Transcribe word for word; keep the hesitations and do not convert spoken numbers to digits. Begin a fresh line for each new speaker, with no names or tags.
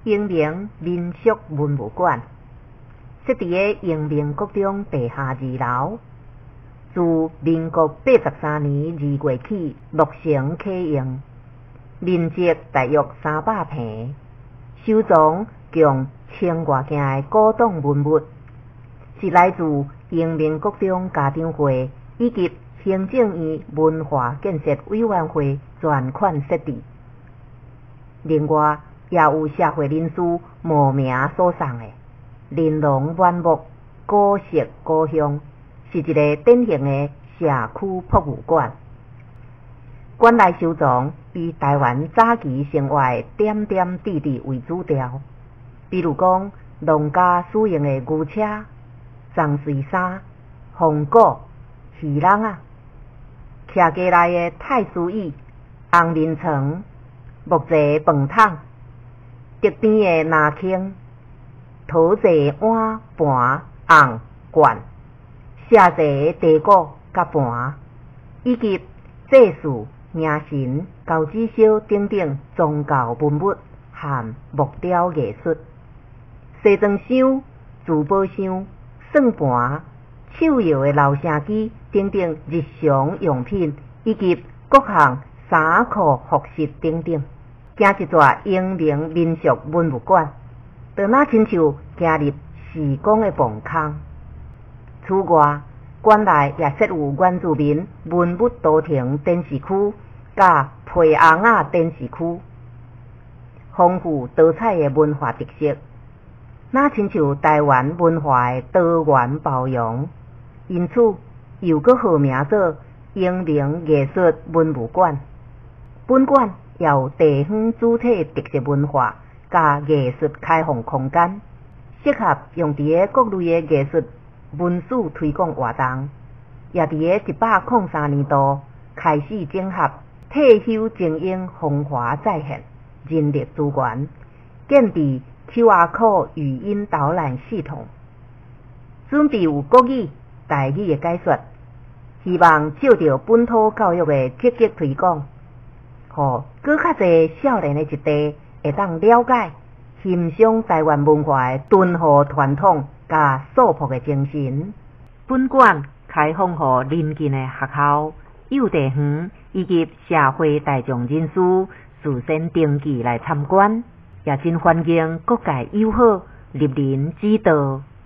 英明民俗文物馆，设伫个英明国中地下二楼。自民国八十三年二月起落成启用，面积大约三百平，收藏共千外件的古董文物，是来自英明国中家长会以及行政院文化建设委员会全款设置。另外，也有社会人士慕名所送的玲珑满目、古色古香，是一个典型的社区博物馆。馆内收藏以台湾早期生活的点点滴滴为主调，比如讲农家使用的牛车、藏水衫、红鼓、鱼笼啊，徛家内的太师椅、红面床、木质饭桶、竹边的拿坑、陶制碗盘甕罐、写字地鼓甲盘，以及祭祀、迎神、交子烧等等宗教文物和木雕艺术。西装箱、珠宝箱、算盘、手摇的留声机等等日常用品，以及各项衫裤服饰等等，行一逝英明民俗文物馆，就若亲像行入时光的梦空。此外，馆内也设有原住民文物图腾展示区、甲皮红仔展示区，丰富多彩的文化特色，若亲像台湾文化的多元包容，因此又搁号名做英明艺术文物馆。本馆也有地方主体特色文化甲艺术开放空间，适合用伫个各类的艺术文史推广活动，也伫个一百零三年度开始整合退休精英风华再现人力资源，建立 Q R code 语音导览系统，准备有国语、台语的解说，希望照着本土教育的积极推广，互更较侪少年的一代会当了解、欣赏台湾文化的敦厚传统甲素朴的精神。本馆开放予邻近的学校、幼稚园以及社会大众人士事先登记来参观，也真欢迎各界友好莅临指导。